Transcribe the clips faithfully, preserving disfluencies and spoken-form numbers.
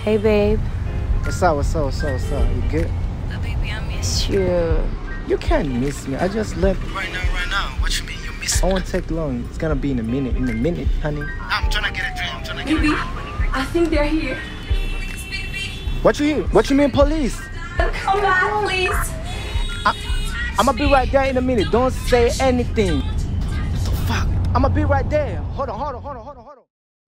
Hey, babe. What's up, what's up, what's up, what's up? You good? Oh, baby, I miss you. You can't miss me. I just left. Right now, right now. What you mean you miss I me? won't take long. It's gonna be in a minute. In a minute, honey. I'm trying to get a drink. I'm trying to get Baby, a drink. I think they're here. What you hear? What you mean, police? Come back, please. I'ma be right there in a minute. Don't say anything. What the fuck? I'ma be right there. Hold on, hold on, hold on, hold on, hold on.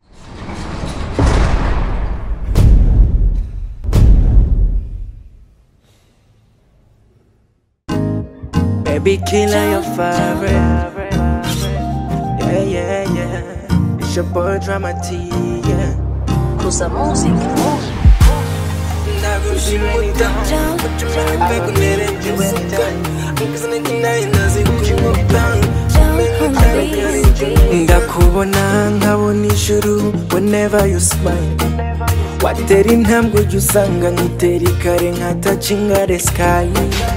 Baby killer, your favorite. Yeah, yeah, yeah. It's your boy Drama T, yeah. Usa música. Ndakubona nkabona ijuru whenever you smile. Watera intambwe ujya usanga nkitera ikare nkatacinga the sky.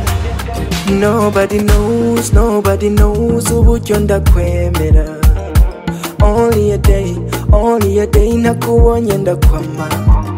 Nobody knows, nobody knows uburyo ndakwemera. Only a day, only a day nakubonye ndakwama.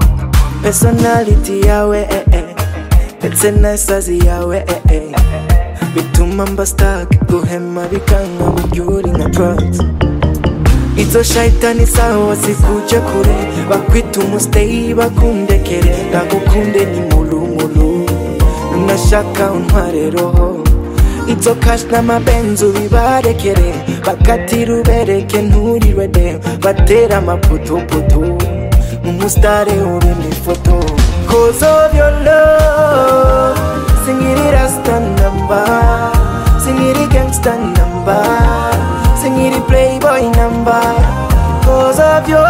Personality yawe eh eh, ndetse na sazi yawe eh eh, bituma mba stuck guhema bikanga mubyuri nka drugs. Izo shaitani sawa sikuje kure, bakwita umustay bakundekere, ndagukunde ni mulumulu, nashaka untware roho. Izo cash n'amabenzo bibarekere, bakatira ubereke nturirwede, batera amaputuputu umustare uri mu foto. Cause of your love, sing it rasta number, sing it gangsta number, sing it playboy number. Cause of your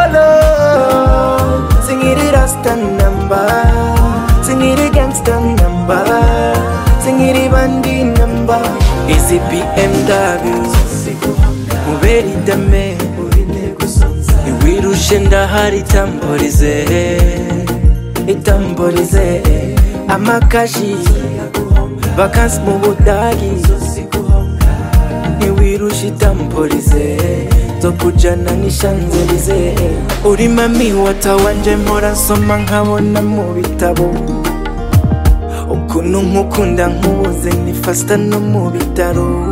love, sing it rasta number, sing it gangsta number, sing it bandi number. Is it B M W? Muberi dame wirushe ndahari itamborize, itamborize amakashi vakansi mu budagi. Niwirushe itamborize zo kujana nishanzelize. Uri mami watawanje mpora nsoma nkabona mu bitabo, ukuntu nkukunda nkubuze ni fasta no mu bitaro.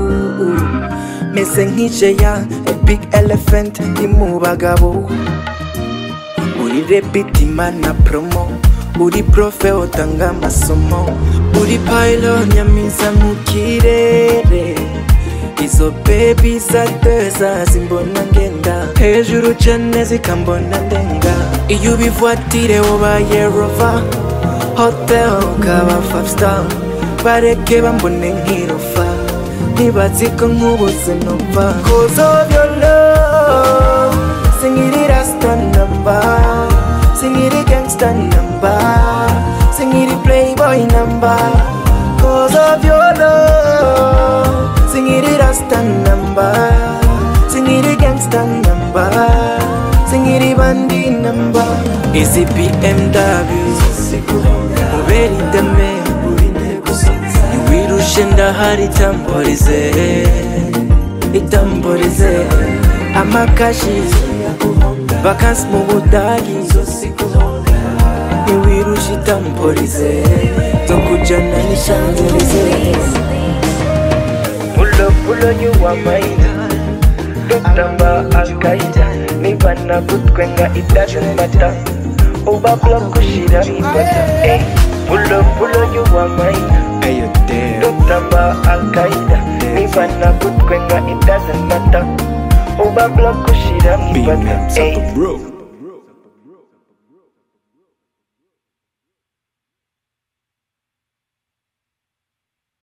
Mese nk'ijeya a big elephant ni mu bagabo. Uri repiti mana promo, uri profe utanga amasomo, uri pilot nyamiza mu kirere. Izo baby zateza zimbona ngenda hejuru cyane zikambona ndenga. Iyo ubivuatire ubaye rover, hotel ukaba five star, bareke bambone nk'irofa, nibaziko nkubuze numva. Cause of your love, sing it rasta number, sing it gangsta number, sing it playboy number. Cause of your love, sing it rasta number, sing it gangsta number, sing it bandi number. Is it B M W? Muberi dame wirushe ndahari itamborize, itamborize amakashi vakansi mu budagi. Niwirushe itamborize zo kujana nishanzelize. Pulo pulo you are mine, Dr. Al-Qaeda, nibana kutwenga it doesn't matter. Over block kushira ibata, eh. Pulo pulo you are mine, Hey, you there? Doctor Al-Qaeda, nibana kutwenga it doesn't matter. Over block kushira B M ibata, W, eh. bro.